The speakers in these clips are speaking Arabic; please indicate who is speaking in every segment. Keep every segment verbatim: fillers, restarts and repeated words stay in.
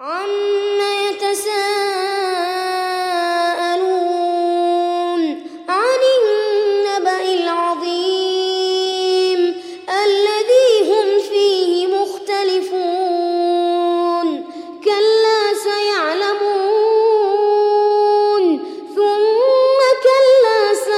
Speaker 1: عَمَّ يَتَسَاءَلُونَ عَنِ النَّبَإِ الْعَظِيمِ الَّذِي هُمْ فِيهِ مُخْتَلِفُونَ كَلَّا سَيَعْلَمُونَ ثُمَّ كَلَّا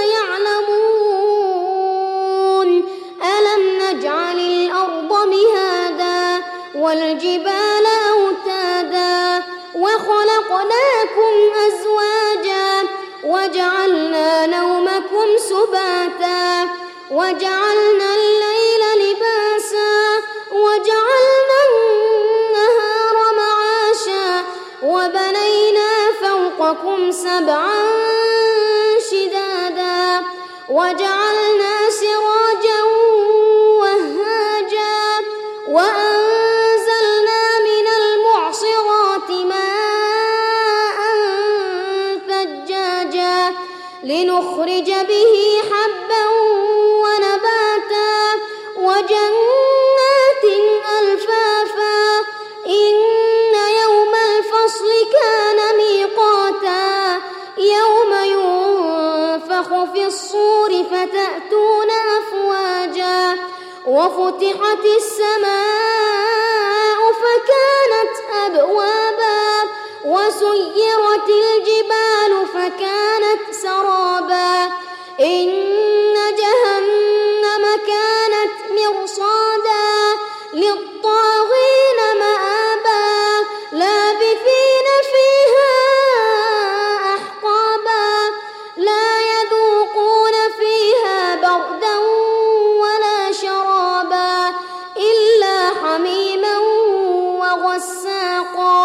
Speaker 1: سَيَعْلَمُونَ أَلَمْ نَجْعَلِ الْأَرْضَ مِهَادًا وَالْجِبَالَ أَوْتَادًا وَخَلَقْنَاكُمْ أَزْوَاجًا وَجَعَلْنَا نَوْمَكُمْ سُبَاتًا وَجَعَلْنَا اللَّيْلَ لِبَاسًا وَجَعَلْنَا النَّهَارَ مَعَاشًا وَبَنَيْنَا فَوْقَكُمْ سَبْعًا شِدَادًا وَجَعَلْنَا سِرَاجًا وَهَّاجًا وَأَنزَلْنَا مِنَ الْمُعْصِرَاتِ مَاءً ثَجَّاجًا لِنُخْرِجَ بِهِ حَبًّا وَنَبَاتًا وَجَنَّاتٍ أَلْفَافًا إِنَّ يَوْمَ الْفَصْلِ كَانَ مِيقَاتًا يَوْمَ يُنفَخُ فِي الصُّورِ فَتَأْتُونَ أَفْوَاجًا وَفُتِحَتِ السَّمَاءُ فَكَانَتْ أَبْوَابًا وَسُيِّرَتِ الْجِبَالُ فَكَانَتْ سَرَابًا إِنَّ جَهَنَّمَ كَانَتْ مِرْصَادًا لِلطَّاغِينَ مَآبًا لَابِثِينَ فِيهَا أَحْقَابًا لَا يَذُوقُونَ فِيهَا بَرْدًا وَلَا شَرَابًا إِلَّا حَمِيمًا وَغَسَّاقًا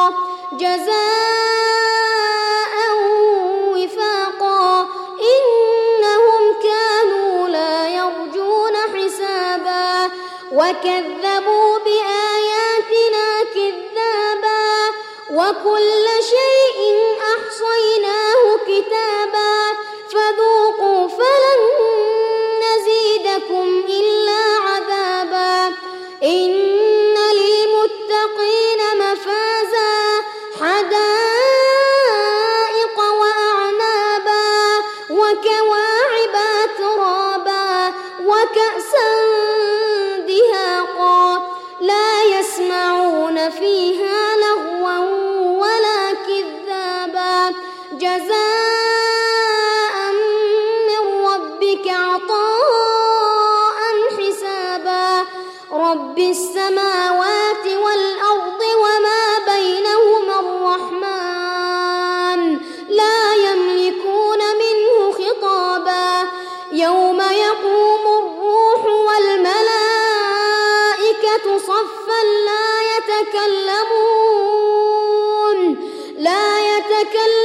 Speaker 1: جَزَاءً وِفَاقًا إِنَّهُمْ كَانُوا لَا يَرْجُونَ حِسَابًا وَكَذَّبُوا بِآيَاتِنَا كِذَّابًا وَكُلَّ شَيْءٍ أَحْصَيْنَاهُ كِتَابًا فَذُوقُوا فَلَن نَّزِيدَكُمْ إِلَّا عَذَابًا إِنَّ لِلْمُتَّقِينَ مَفَازًا حَدَائِقَ وَأَعْنَابًا وَكَوَاعِبَ أَتْرَابًا وَكَأْسًا دِهَاقًا لَا يَسْمَعُونَ فِيهَا لَغْوًا وَلَا كِذَّابًا جَزَاءً مِّن رَّبِّكَ عَطَاءً حِسَابًا رَّبِّ السَّمَاوَاتِ وَالْأَرْضِ وَمَا بَيْنَهُمَا الرَّحْمَٰنُ لَا يَمْلِكُونَ مِنْهُ خِطَابًا يَوْمَ يَقُومُ الرُّوحُ وَالْمَلَائِكَةُ صَفًّا لَّا يَتَكَلَّمُونَ لَا يَتَكَلَّمُونَ